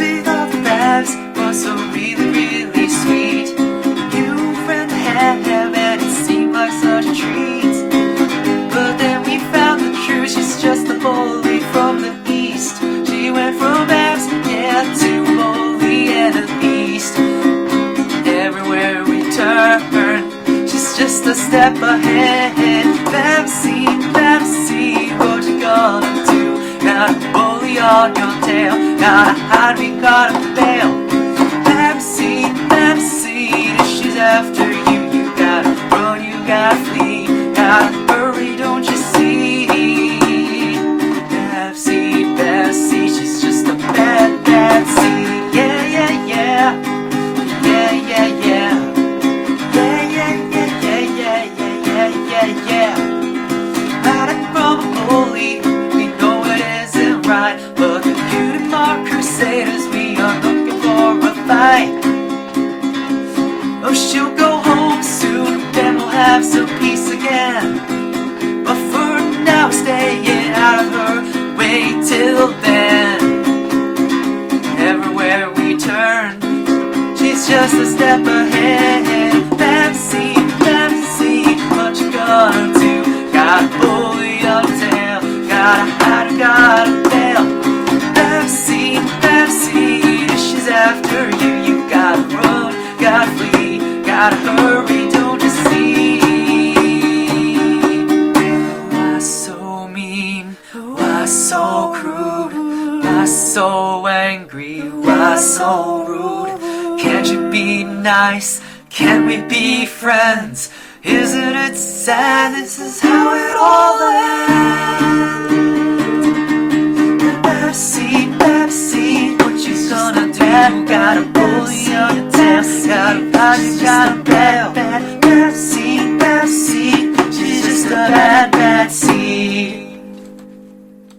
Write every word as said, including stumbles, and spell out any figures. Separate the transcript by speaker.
Speaker 1: sweet of the babs was so really, really sweet. New friend to have, and it seemed like such a treat. But then we found the truth, she's just a bully from the east. She went from babs, yeah, to bully and an east. Everywhere we turn, she's just a step ahead. Babsy, Babsy, what you gonna do? Got a bully on your tail, gotta hide, we gotta bail. Babsy, Babsy, if she's after you, you gotta run, you gotta flee, gotta hurry, don't you see? Babsy, Babsy, she's just a bad Babsy. Yeah, yeah, yeah, yeah, yeah, yeah, yeah, yeah, yeah, yeah, yeah, yeah, yeah, yeah. Hiding from a bully, we know it isn't right, but the cutie mark crusaders, we are looking for a fight. Oh, she'll go home soon, then we'll have some peace again. But for now, staying out of her way till then. Everywhere we turn, she's just a step ahead. Babsy, Babsy, what you gonna do? Got a bully on your tail, gotta hide, gotta bail. Babsy, Babsy, if she's after you, you gotta run, gotta flee, gotta hurry, don't you see? Why so mean? Why so crude? Why so angry? Why so rude? Can't you be nice? Can't we be friends? Isn't it sad? This is how it all ends. Babsy, Babsy, what you gonna do? Got a bully on your tail, got a body, got a bad, bad